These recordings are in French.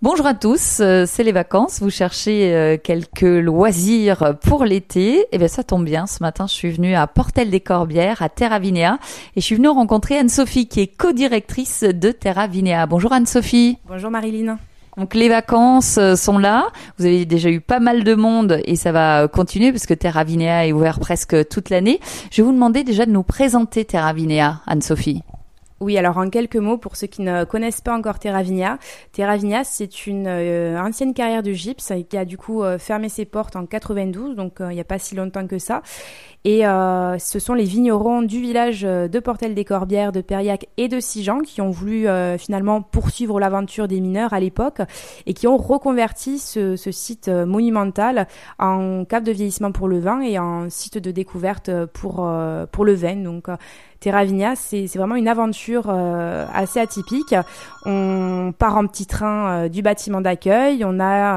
Bonjour à tous, c'est les vacances, vous cherchez quelques loisirs pour l'été, et bien ça tombe bien, ce matin je suis venue à Portel-des-Corbières, à Terra Vinea, et je suis venue rencontrer Anne-Sophie qui est co-directrice de Terra Vinea. Bonjour Anne-Sophie. Bonjour Marilyn. Donc les vacances sont là, vous avez déjà eu pas mal de monde et ça va continuer parce que Terra Vinea est ouvert presque toute l'année. Je vais vous demander déjà de nous présenter Terra Vinea, Anne-Sophie. Oui, alors en quelques mots, pour ceux qui ne connaissent pas encore Terra Vinea, c'est une ancienne carrière de gypse qui a du coup fermé ses portes en 92, donc il n'y a pas si longtemps que ça. Et ce sont les vignerons du village de Portel-des-Corbières, de Périac et de Sigean qui ont voulu finalement poursuivre l'aventure des mineurs à l'époque et qui ont reconverti ce site monumental en cave de vieillissement pour le vin et en site de découverte pour le vin. Donc Terra Vinea, c'est vraiment une aventure assez atypique. On part en petit train du bâtiment d'accueil, on a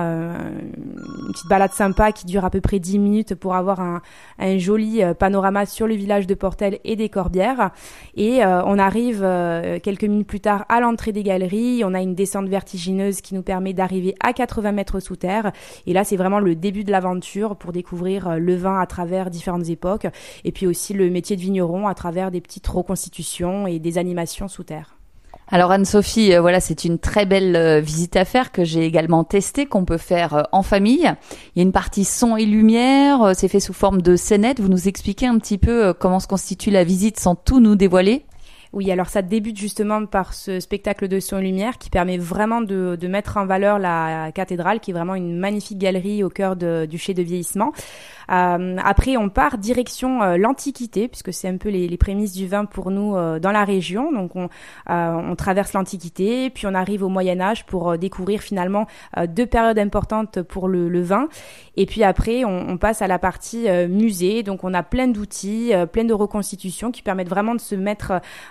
une petite balade sympa qui dure à peu près 10 minutes pour avoir un joli panorama sur le village de Portel et des Corbières. Et on arrive quelques minutes plus tard à l'entrée des galeries, on a une descente vertigineuse qui nous permet d'arriver à 80 mètres sous terre. Et là, c'est vraiment le début de l'aventure pour découvrir le vin à travers différentes époques et puis aussi le métier de vigneron à travers des petites reconstitutions et des animations sous terre. Alors Anne-Sophie, voilà, c'est une très belle visite à faire que j'ai également testée, qu'on peut faire en famille. Il y a une partie son et lumière, c'est fait sous forme de scénette. Vous nous expliquez un petit peu comment se constitue la visite sans tout nous dévoiler ? Oui, alors ça débute justement par ce spectacle de son et lumière qui permet vraiment de mettre en valeur la cathédrale, qui est vraiment une magnifique galerie au cœur du chai de vieillissement. Après, on part direction l'Antiquité, puisque c'est un peu les prémices du vin pour nous dans la région. Donc, on traverse l'Antiquité, puis on arrive au Moyen-Âge pour découvrir finalement deux périodes importantes pour le vin. Et puis après, on passe à la partie musée. Donc, on a plein d'outils, plein de reconstitutions qui permettent vraiment de se mettre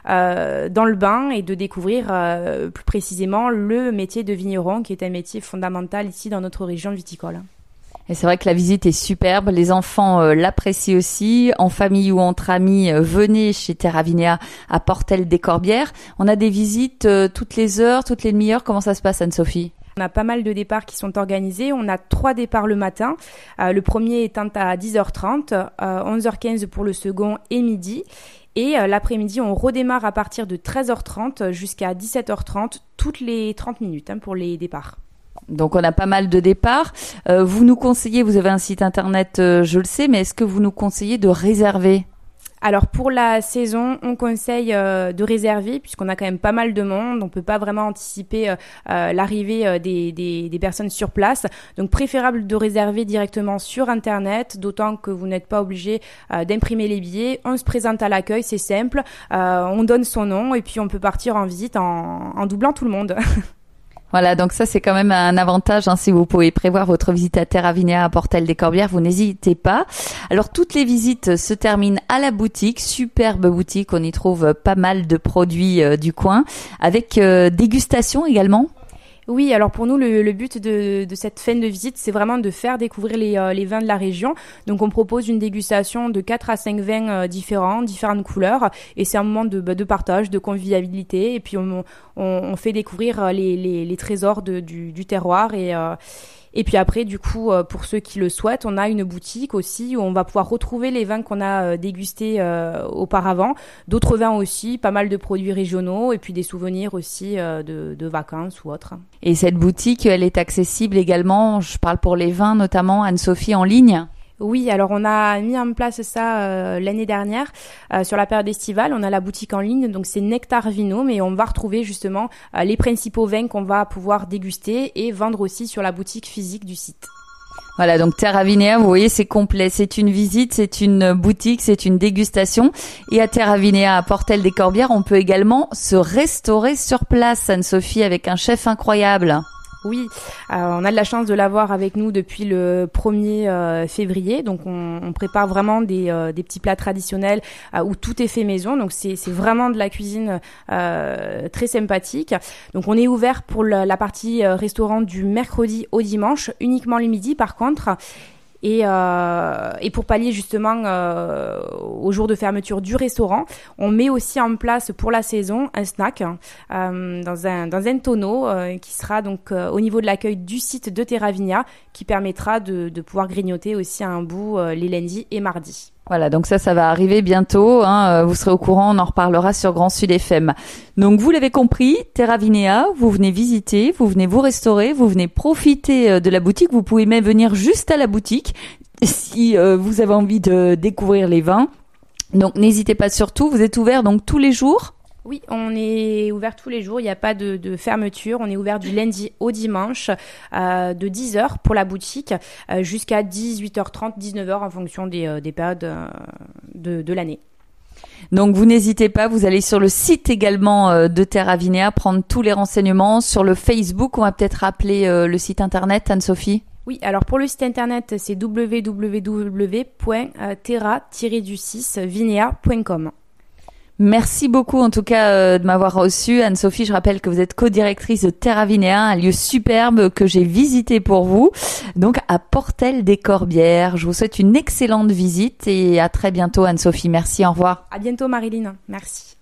dans le bain et de découvrir plus précisément le métier de vigneron, qui est un métier fondamental ici dans notre région viticole. Et c'est vrai que la visite est superbe, les enfants l'apprécient aussi, en famille ou entre amis, venez chez Terra Vinea à Portel-des-Corbières. On a des visites toutes les heures, toutes les demi-heures, comment ça se passe Anne-Sophie ? On a pas mal de départs qui sont organisés. On a 3 départs le matin. Le premier étant à 10h30, 11h15 pour le second et midi. Et l'après-midi, on redémarre à partir de 13h30 jusqu'à 17h30, toutes les 30 minutes pour les départs. Donc on a pas mal de départs. Vous nous conseillez, vous avez un site internet, je le sais, mais est-ce que vous nous conseillez de réserver ? Alors pour la saison, on conseille de réserver puisqu'on a quand même pas mal de monde. On peut pas vraiment anticiper l'arrivée des personnes sur place. Donc préférable de réserver directement sur Internet, d'autant que vous n'êtes pas obligé d'imprimer les billets. On se présente à l'accueil, c'est simple. On donne son nom et puis on peut partir en visite en doublant tout le monde. Voilà, donc ça c'est quand même un avantage, si vous pouvez prévoir votre visite à Terra Vinea à Portel-des-Corbières, vous n'hésitez pas. Alors toutes les visites se terminent à la boutique, superbe boutique, on y trouve pas mal de produits du coin, avec dégustation également. Oui, alors pour nous, le but de cette fin de visite, c'est vraiment de faire découvrir les vins de la région. Donc on propose une dégustation de 4 à 5 vins différentes couleurs. Et c'est un moment de partage, de convivialité. Et puis on fait découvrir les trésors du terroir et puis après, du coup, pour ceux qui le souhaitent, on a une boutique aussi où on va pouvoir retrouver les vins qu'on a dégustés auparavant. D'autres vins aussi, pas mal de produits régionaux et puis des souvenirs aussi de vacances ou autres. Et cette boutique, elle est accessible également, je parle pour les vins notamment, Anne-Sophie, en ligne ? Oui, alors on a mis en place ça l'année dernière sur la période estivale. On a la boutique en ligne, donc c'est Nectar Vino, mais on va retrouver justement les principaux vins qu'on va pouvoir déguster et vendre aussi sur la boutique physique du site. Voilà, donc Terra Vinea, vous voyez, c'est complet. C'est une visite, c'est une boutique, c'est une dégustation. Et à Terra Vinea, à Portel-des-Corbières, on peut également se restaurer sur place, Anne-Sophie, avec un chef incroyable. Oui, on a de la chance de l'avoir avec nous depuis le 1er février. Donc on prépare vraiment des petits plats traditionnels où tout est fait maison. Donc c'est vraiment de la cuisine très sympathique. Donc on est ouvert pour la partie restaurant du mercredi au dimanche, uniquement le midi par contre. Et pour pallier justement au jour de fermeture du restaurant, on met aussi en place pour la saison un snack dans un tonneau qui sera donc au niveau de l'accueil du site de Terra Vigna, qui permettra de pouvoir grignoter aussi un bout les lundis et mardis. Voilà, donc ça va arriver bientôt. Vous serez au courant, on en reparlera sur Grand Sud FM. Donc vous l'avez compris, Terra Vigna, vous venez visiter, vous venez vous restaurer, vous venez profiter de la boutique. Vous pouvez même venir juste à la boutique si vous avez envie de découvrir les vins. Donc n'hésitez pas surtout, vous êtes ouvert donc tous les jours? Oui, on est ouvert tous les jours, il n'y a pas de fermeture. On est ouvert du lundi au dimanche de 10h pour la boutique jusqu'à 18h30, 19h en fonction des périodes de l'année. Donc vous n'hésitez pas, vous allez sur le site également de Terra Vigna prendre tous les renseignements. Sur le Facebook, on va peut-être rappeler le site internet, Anne-Sophie? Oui, alors pour le site internet, c'est www.terra-vigna.com. Merci beaucoup en tout cas de m'avoir reçu. Anne-Sophie, je rappelle que vous êtes co-directrice de Terra Vigna, un lieu superbe que j'ai visité pour vous, donc à Portel des Corbières. Je vous souhaite une excellente visite et à très bientôt Anne-Sophie. Merci, au revoir. À bientôt Marilyn, merci.